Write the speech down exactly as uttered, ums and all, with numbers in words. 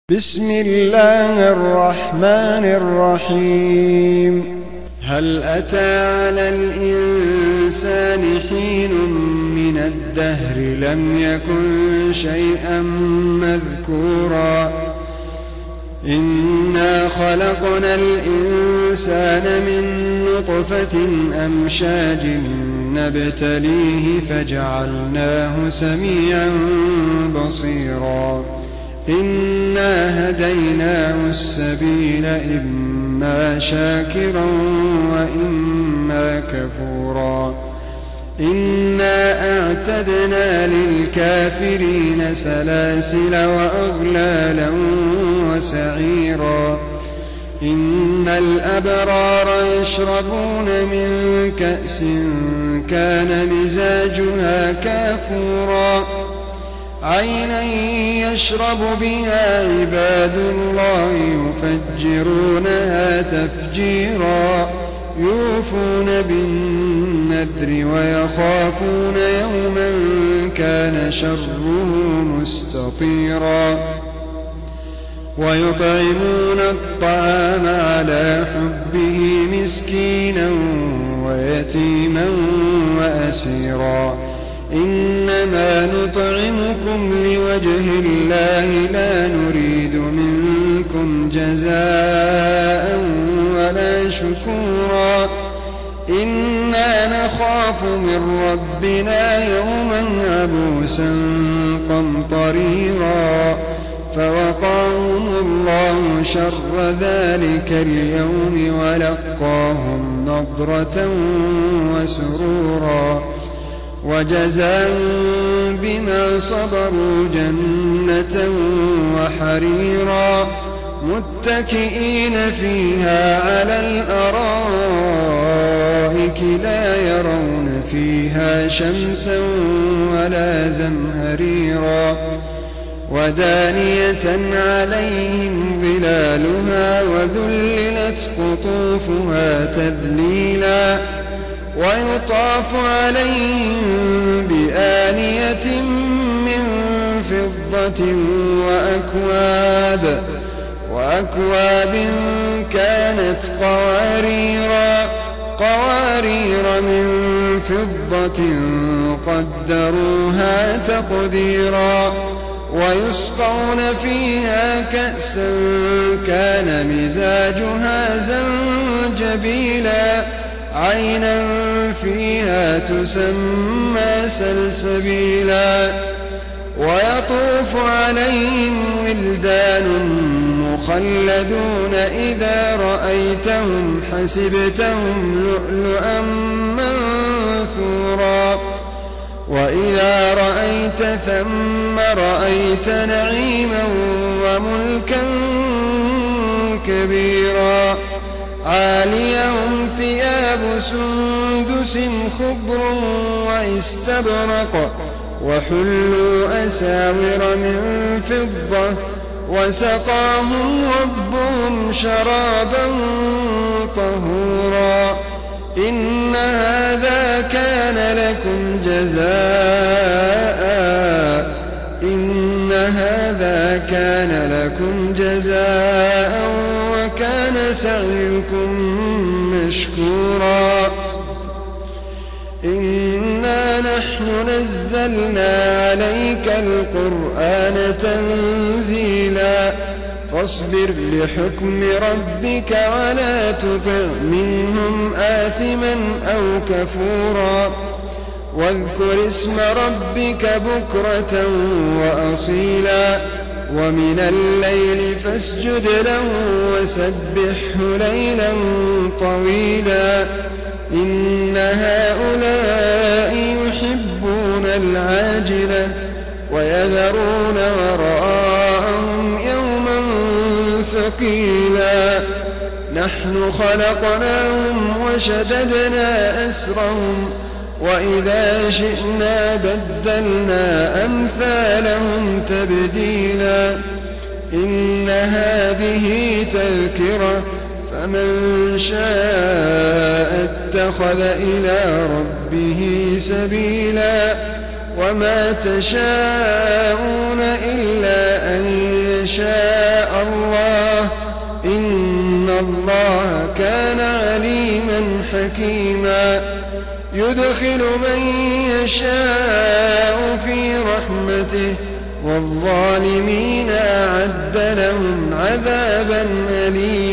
بسم الله الرحمن الرحيم. هل أتى على الإنسان حين من الدهر لم يكن شيئا مذكورا إنا خلقنا الإنسان من نطفة أمشاج نبتليه فجعلناه سميعا بصيرا إنا هديناه السبيل إما شاكرا وإما كفورا إنا أعتدنا للكافرين سلاسل وأغلالا وسعيرا إن الأبرار يشربون من كأس كان مزاجها كافورا عينا يشرب بها عباد الله يفجرونها تفجيرا يوفون بالنذر ويخافون يوما كان شره مستطيرا ويطعمون الطعام على حبه مسكينا ويتيما وأسيرا إنما نطعمكم لوجه الله لا نريد منكم جزاء ولا شكورا إنا نخاف من ربنا يوما عبوسا قمطريرا فوقاهم الله شر ذلك اليوم ولقاهم نضرة وسرورا وجزاهم بما صبروا جنة وحريرا متكئين فيها على الأرائك لا يرون فيها شمسا ولا زمهريرا ودانية عليهم ظلالها وذللت قطوفها تذليلا ويطاف عليهم بآنية من فضة وأكواب وأكواب كانت قواريرا قوارير من فضة قدروها تقديرا ويسقون فيها كأسا كان مزاجها زنجبيلا عينا فيها تسمى سلسبيلا ويطوف عليهم ولدان مخلدون إذا رأيتهم حسبتهم لؤلؤا منثورا وإذا رأيت ثم رأيت نعيما وملكا كبيرا عاليهم ثياب سندس خضر واستبرق وحلوا أساور من فضة وسقاهم ربهم شرابا طهورا إن هذا كان لكم جزاء إن هذا كان لكم جزاء وكان سعيكم مشكورا إنا نحن نزلنا عليك القرآن تنزيلا فاصبر لحكم ربك ولا تطع منهم آثما أو كفورا واذكر اسم ربك بكرة وأصيلا ومن الليل فاسجد له وسبحه ليلا طويلا إن هؤلاء يحبون العاجلة ويذرون وراءهم يوما ثقيلا نحن خلقناهم وشددنا أسرهم وإذا شئنا بدلنا أمثالهم تبديلا إن هذه تذكرة فمن شاء اتخذ إلى ربه سبيلا وما تشاءون إلا أن يشاء الله إن الله كان عليما حكيما يدخل من يشاء في رحمته والظالمين أعد لهم عذابا أليما